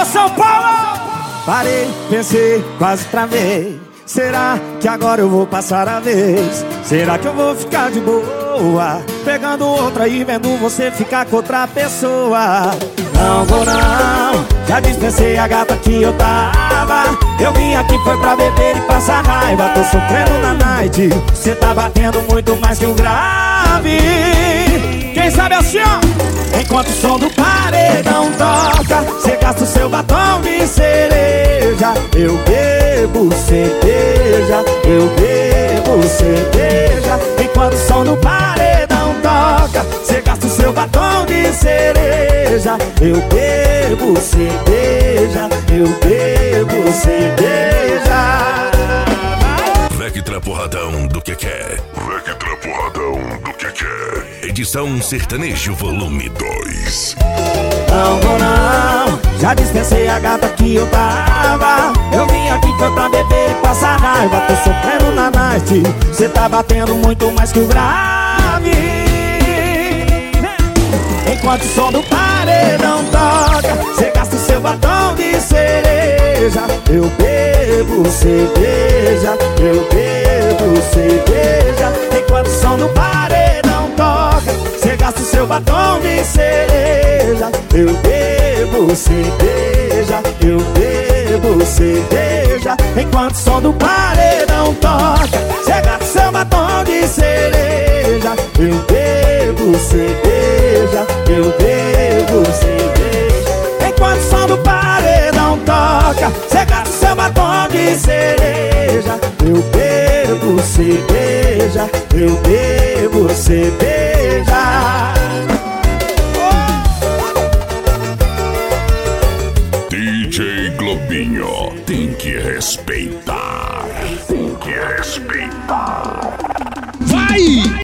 São Paulo! Parei, pensei, quase travei. Será que agora eu vou passar a vez? Será que eu vou ficar de boa pegando outra e vendo você ficar com outra pessoa? Não vou não, já dispensei a gata que eu tava. Eu vim aqui foi pra beber e passar raiva. Tô sofrendo na night, cê tá batendo muito mais que um grave. Quem sabe assim, ó? Enquanto o som do paredão toca, cê gasta o seu batom de cereja. Eu bebo cerveja, eu bebo cerveja. Enquanto o som do paredão toca, cê gasta o seu batom de cereja. Eu bebo cerveja, eu bebo cerveja. Vectra Porradão do que quer. Vectra Porradão do que quer. Edição Sertanejo Volume 2. Não vou não, já dispensei a gata que eu tava. Eu vim aqui foi pra beber e passar raiva. Tô sofrendo na night, cê tá batendo muito mais que o grave. Enquanto o som do paredão toca, cê gasta o seu batom de cereja. Eu bebo cerveja, eu bebo cerveja. Enquanto o som do paredão toca, cê gasta o seu batom de cereja. Eu bebo cerveja, eu bebo cerveja. Enquanto o som do paredão toca, cê gasta o seu batom de cereja. Eu bebo cerveja, eu bebo cerveja. Enquanto o som do paredão toca, cê gasta o seu batom de cereja. Eu bebo cerveja, eu bebo cerveja. DJ Globinho tem que respeitar. Tem que respeitar.